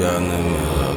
пьяными,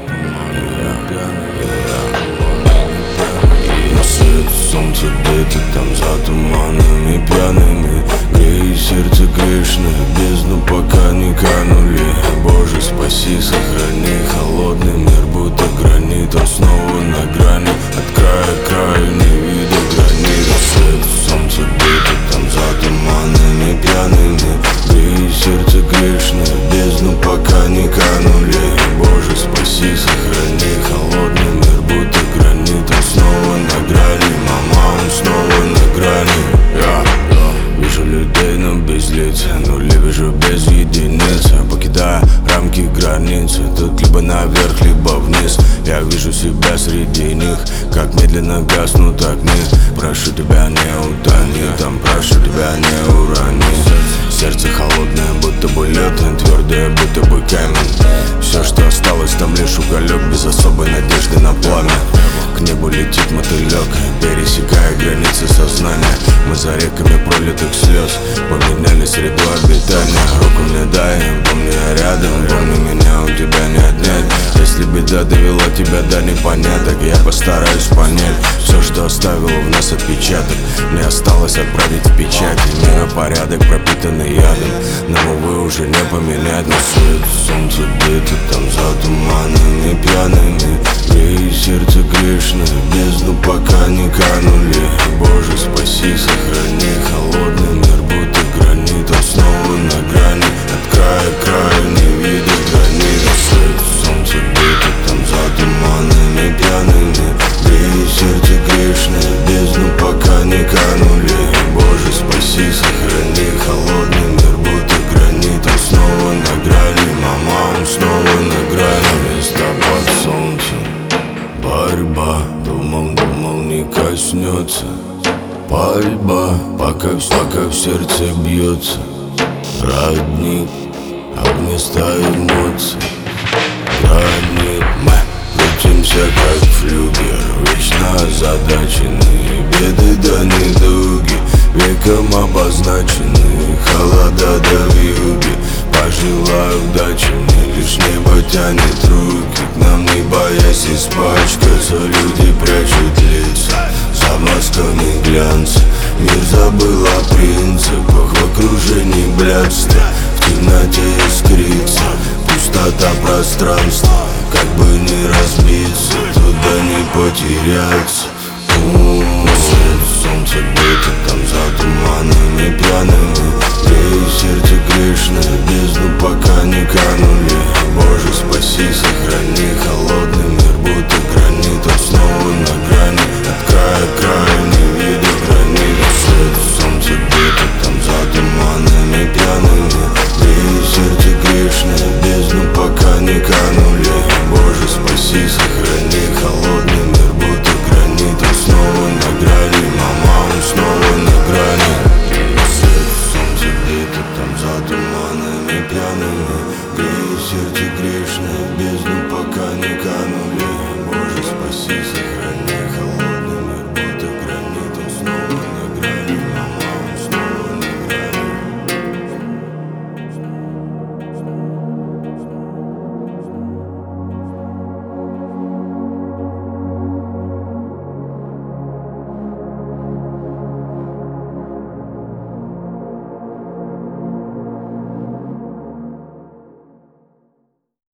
на свет солнце где-то там за туманами пьяными. Грей сердце грешное, в бездну пока не канули. Боже, спаси, сохрани, холодный мир будто гранит. Он снова на грани, от края к краю не видя границ. На свет солнце где-то там за туманами пьяными. Грей сердце грешное, в бездну пока не канули. Боже, спаси, сохрани, холодный мир будто гранит. Он снова на грани, мама, он снова на грани. Вижу людей, но без лиц, нули вижу без единиц. Покидая рамки границы, тут либо наверх, либо вниз. Я вижу себя среди них, как медленно гаснут огни. Прошу тебя, не утони, там прошу тебя, не урони. Сердце холодное, будто бы лед, твердое, будто бы камень. Все, что осталось, там лишь уголек, без особой надежды на пламя. К небу летит мотылек, пересекая границы сознания. Мы за реками пролитых слез поменяли среду обитания. Руку мне дай, помни я рядом, помни меня у тебя не отнять. Если беда довела тебя до непоняток, я постараюсь понять все, что оставило в нас отпечаток. Мне осталось отправить в печать миропорядок, пропитанный ядом. Нам, увы, уже не поменять. На свет солнце где-то там за туманами пьяными. Грей сердце грешное, в бездну пока не канули. Боже, спаси, сохрани, холодный мир будто гранит. Он снова на грани, от края к краю не видя границ. На свет солнце где-то там за туманами пьяными. Грей сердце грешное, в бездну пока не канули. Боже, спаси, сохрани, холодный мир будто гранит. Он снова на грани, мама, он снова на грани. Место под солнцем, борьба, думал, не коснется. Пальба, пока в сердце бьется. Родник, огнеста эмоций. Граник, мы крутимся как флюгер, вечно озадаченные. Беды да недуги, веком обозначены. Холода да вьюги, пожелаю удачи мне. Лишь небо тянет руки к нам, не боясь испачкаться. Люди прячут лица за масками глянца. Мир забыл о принципах, в окружении блядства. В темноте искрится пустота пространства. Как бы не разбиться, туда не потеряться. Свет солнце где-то там за туманами пьяными. Грей сердце грешное, в бездну пока не канули. Боже, спаси, сохрани, холодный мир будто гранит.